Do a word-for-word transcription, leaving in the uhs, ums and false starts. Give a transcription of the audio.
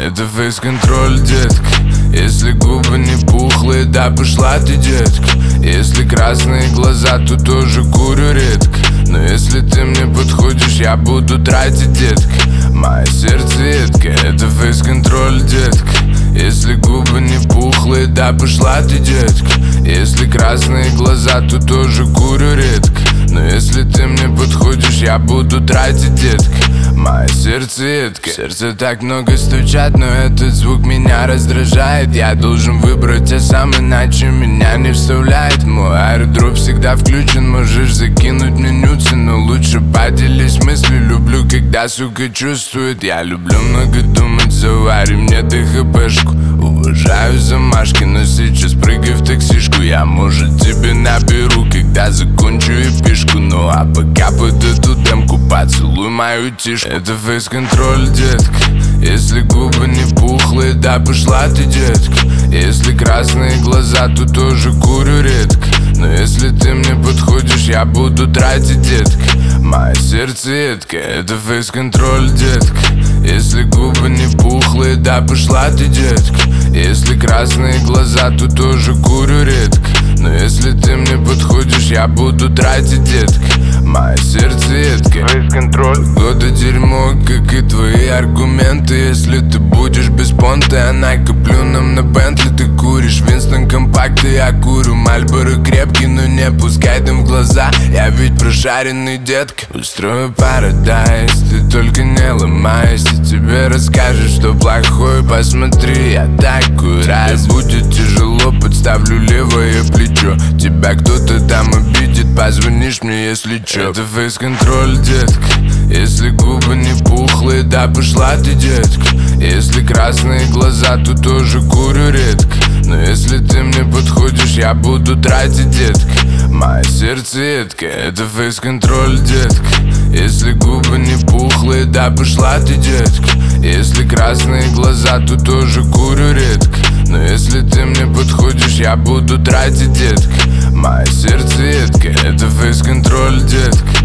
Это фейс-контроль, детка. Если губы не пухлые, да пошла ты, детка. Если красные глаза, то тоже курю редко. Но если ты мне подходишь, я буду тратить, детка. Мое сердце редко. Это фейс-контроль, детка. Если губы не пухлые, да пошла ты, детка. Если красные глаза, то тоже курю редко. Но если ты мне подходишь, я буду тратить, детка. Мое сердце редко. В сердце так много стучат, но этот звук меня раздражает. Я должен выбрать, а сам иначе меня не вставляет. Мой аэродроп всегда включен, можешь закинуть мне нюцы, но лучше поделись мыслью. Люблю, когда сука чувствует. Я люблю много думать, завари мне ты хэпэшку. Уважаю замашки, но сейчас прыгай в таксишку. Я, может, тебе наберу, когда закончу эпишку. Ну а пока под эту демку поцелуй мою тишку. Это фейс-контроль, детка. Если губы не пухлые, да пошла ты, детка. Если красные глаза, то тоже курю редко. Но если ты мне подходишь, я буду тратить, детка. Мое сердце редко. Это фейс-контроль, детка. Если губы не пухлые, да пошла ты, детка. Если красные глаза, то тоже курю редко. Но если ты мне подходишь, я буду тратить, детка. Мое сердце редко. Фейс-контроль. Года дерьмо, как и твои аргументы. Если ты будешь без понта, я накоплю нам на Бентли. Ты куришь Винстон компакты, я курю Мальборо крепкий. Но не пускай дым в глаза, я ведь прошаренный, детка. Устрою парадайз, ты только не ломайся. Тебе расскажешь, что плохое, посмотри, я такой раз. Тебе будет тяжело, подставлю левое плечо. Тебя кто-то там обидит, позвонишь мне, если чё. Это фейс-контроль, детка. Если губы не пухлые, да пошла ты, детка. Если красные глаза, то тоже курю редко. Но если ты мне подходишь, я буду тратить, детка. Мое сердце редко. Это фейс-контроль, детка. Если губы не пухлые, да пошла ты, детка. Если красные глаза, то тоже курю редко. Но если ты мне подходишь, я буду тратить, детка. Мое сердце редко. Это фейс-контроль, детка.